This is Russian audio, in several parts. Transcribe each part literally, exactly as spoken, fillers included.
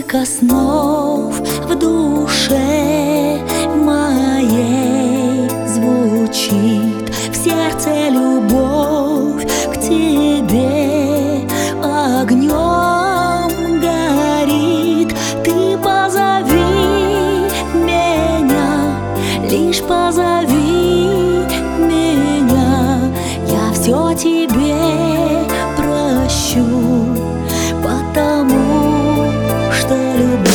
Сколько снов в душе моей звучит, в сердце любовь к тебе огнем горит. Ты позови меня, лишь позови меня, я все тебе прощу, потому что люблю.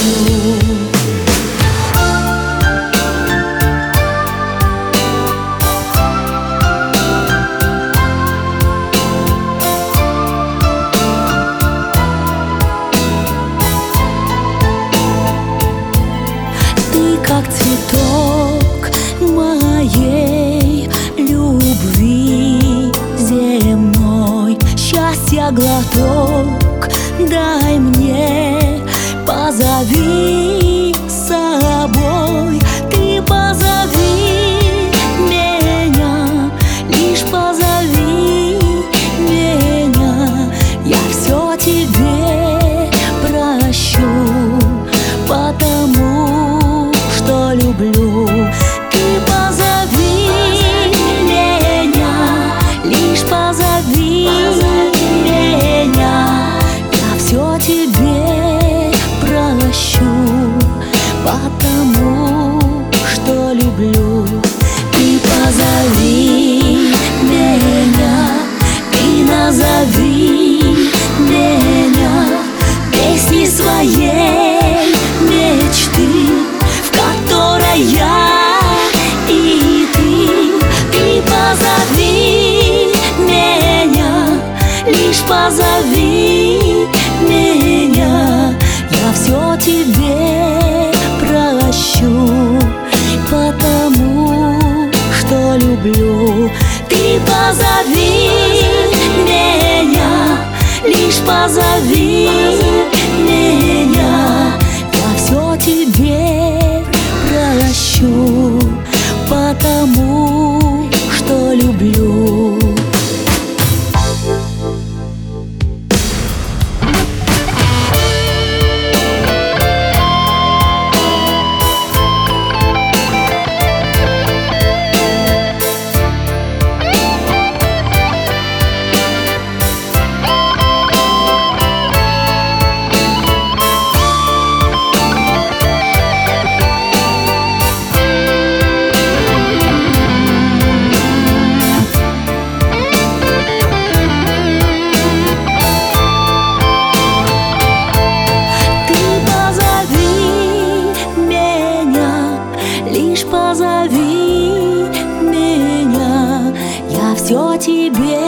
Ты как цветок моей любви земной, счастья глоток дай мне, позови с собой. Ты позови меня, лишь позови меня, я все тебе прощу, потому что люблю. Ты позови меня, лишь позови меня, я все тебе прощу, потому что люблю. Ты позови меня, ты назови меня песней своей мечты, в которой я и ты. Ты позови меня, лишь позови меня, я все тебе прощу, потому что люблю. Ты позови меня, лишь позови меня, я все тебе прощу, потому что люблю. Лишь позови меня, я все тебе